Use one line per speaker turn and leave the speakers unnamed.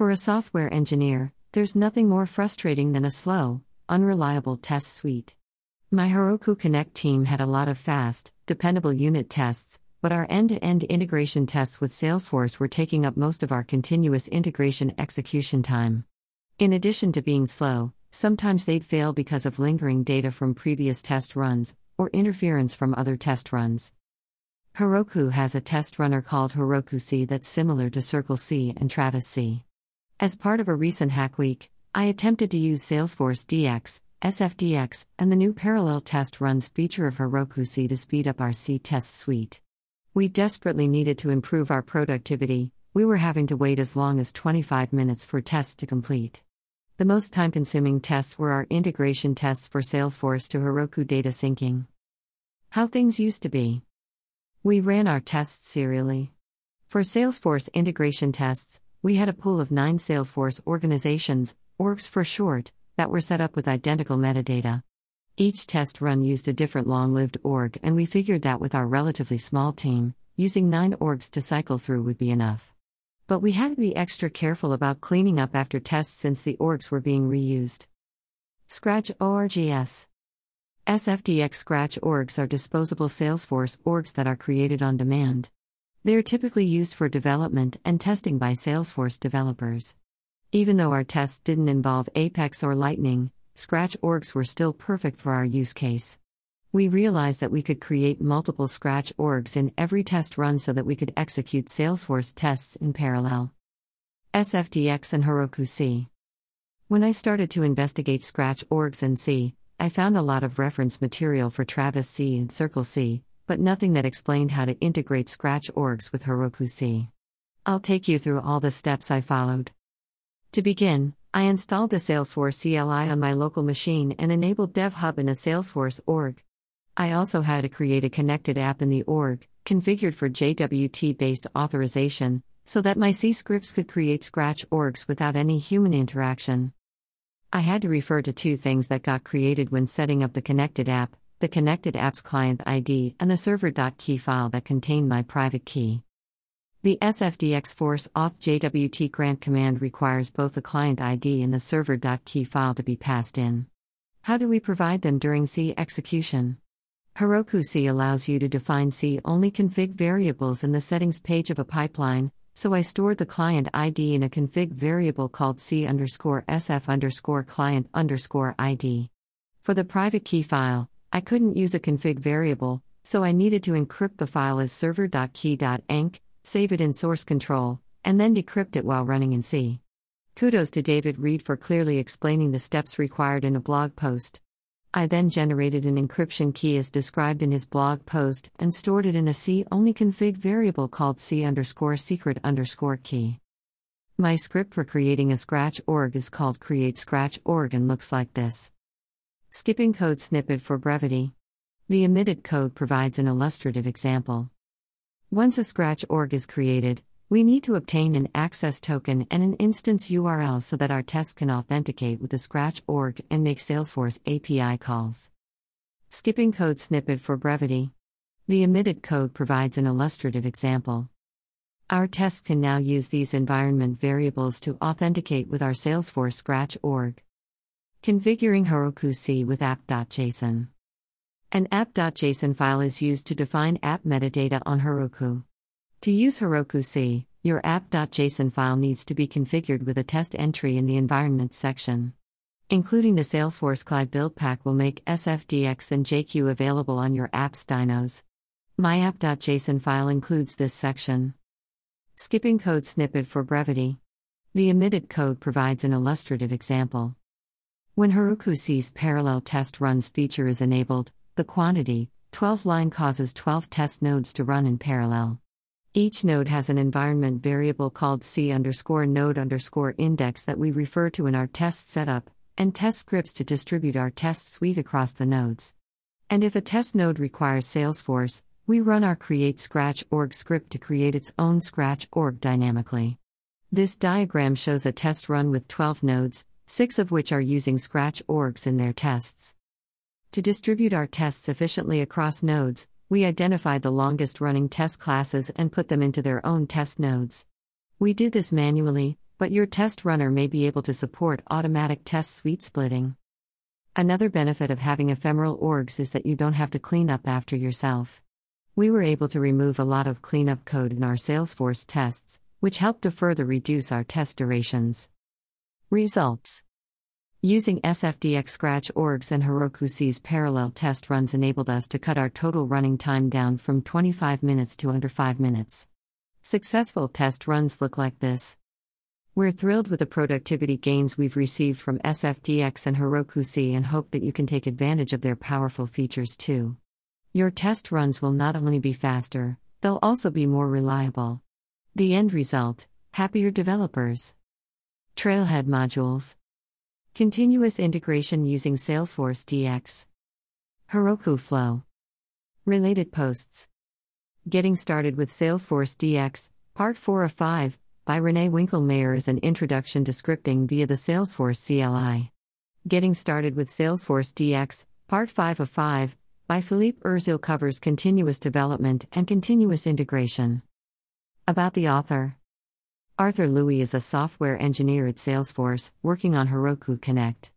For a software engineer, there's nothing more frustrating than a slow, unreliable test suite. My Heroku Connect team had a lot of fast, dependable unit tests, but our end-to-end integration tests with Salesforce were taking up most of our continuous integration execution time. In addition to being slow, sometimes they'd fail because of lingering data from previous test runs, or interference from other test runs. Heroku has a test runner called Heroku C that's similar to Circle C and Travis C. As part of a recent Hack Week, I attempted to use Salesforce DX, SFDX, and the new parallel test runs feature of Heroku C to speed up our C test suite. We desperately needed to improve our productivity. We were having to wait as long as 25 minutes for tests to complete. The most time-consuming tests were our integration tests for Salesforce to Heroku data syncing. How things used to be. We ran our tests serially. For Salesforce integration tests, we had a pool of 9 Salesforce organizations, orgs for short, that were set up with identical metadata. Each test run used a different long-lived org, and we figured that with our relatively small team, using 9 orgs to cycle through would be enough. But we had to be extra careful about cleaning up after tests since the orgs were being reused. Scratch ORGs. SFDX Scratch orgs are disposable Salesforce orgs that are created on demand. They are typically used for development and testing by Salesforce developers. Even though our tests didn't involve Apex or Lightning, Scratch orgs were still perfect for our use case. We realized that we could create multiple Scratch orgs in every test run so that we could execute Salesforce tests in parallel. SFDX and Heroku C. When I started to investigate Scratch orgs and C, I found a lot of reference material for Travis C and Circle C, but nothing that explained how to integrate Scratch orgs with Heroku C. I'll take you through all the steps I followed. To begin, I installed the Salesforce CLI on my local machine and enabled DevHub in a Salesforce org. I also had to create a connected app in the org, configured for JWT-based authorization, so that my C scripts could create Scratch orgs without any human interaction. I had to refer to 2 things that got created when setting up the connected app: the connected app's client ID and the server.key file that contained my private key. The SFDX force auth JWT grant command requires both the client ID and the server.key file to be passed in. How do we provide them during C execution? Heroku C allows you to define C-only config variables in the settings page of a pipeline, so I stored the client ID in a config variable called C_SF_client_ID. For the private key file, I couldn't use a config variable, so I needed to encrypt the file as server.key.enc, save it in source control, and then decrypt it while running in C. Kudos to David Reed for clearly explaining the steps required in a blog post. I then generated an encryption key as described in his blog post and stored it in a C-only config variable called C_secret_key. My script for creating a Scratch org is called create Scratch org and looks like this. Skipping code snippet for brevity. The omitted code provides an illustrative example. Once a Scratch org is created, we need to obtain an access token and an instance URL so that our tests can authenticate with the Scratch org and make Salesforce API calls. Skipping code snippet for brevity. The omitted code provides an illustrative example. Our tests can now use these environment variables to authenticate with our Salesforce Scratch org. Configuring Heroku C with app.json. An app.json file is used to define app metadata on Heroku. To use Heroku C, your app.json file needs to be configured with a test entry in the environment section. Including the Salesforce CLI build pack will make SFDX and JQ available on your app's dynos. My app.json file includes this section. Skipping code snippet for brevity. The omitted code provides an illustrative example. When Heroku C's parallel test runs feature is enabled, the quantity, 12 line causes 12 test nodes to run in parallel. Each node has an environment variable called C_node_index that we refer to in our test setup, and test scripts to distribute our test suite across the nodes. And if a test node requires Salesforce, we run our create Scratch org script to create its own Scratch org dynamically. This diagram shows a test run with 12 nodes, 6 of which are using Scratch orgs in their tests. To distribute our tests efficiently across nodes, we identified the longest running test classes and put them into their own test nodes. We did this manually, but your test runner may be able to support automatic test suite splitting. Another benefit of having ephemeral orgs is that you don't have to clean up after yourself. We were able to remove a lot of cleanup code in our Salesforce tests, which helped to further reduce our test durations. Results: using SFDX Scratch orgs and Heroku C's parallel test runs enabled us to cut our total running time down from 25 minutes to under 5 minutes. Successful test runs look like this. We're thrilled with the productivity gains we've received from SFDX and Heroku C and hope that you can take advantage of their powerful features too. Your test runs will not only be faster, they'll also be more reliable. The end result: happier developers. Trailhead modules. Continuous integration using Salesforce DX. Heroku Flow. Related posts. Getting Started with Salesforce DX, Part 4 of 5, by Renee Winkelmeyer is an introduction to scripting via the Salesforce CLI. Getting Started with Salesforce DX, Part 5 of 5, by Philippe Urzil covers continuous development and continuous integration. About the author. Arthur Louis is a software engineer at Salesforce, working on Heroku Connect.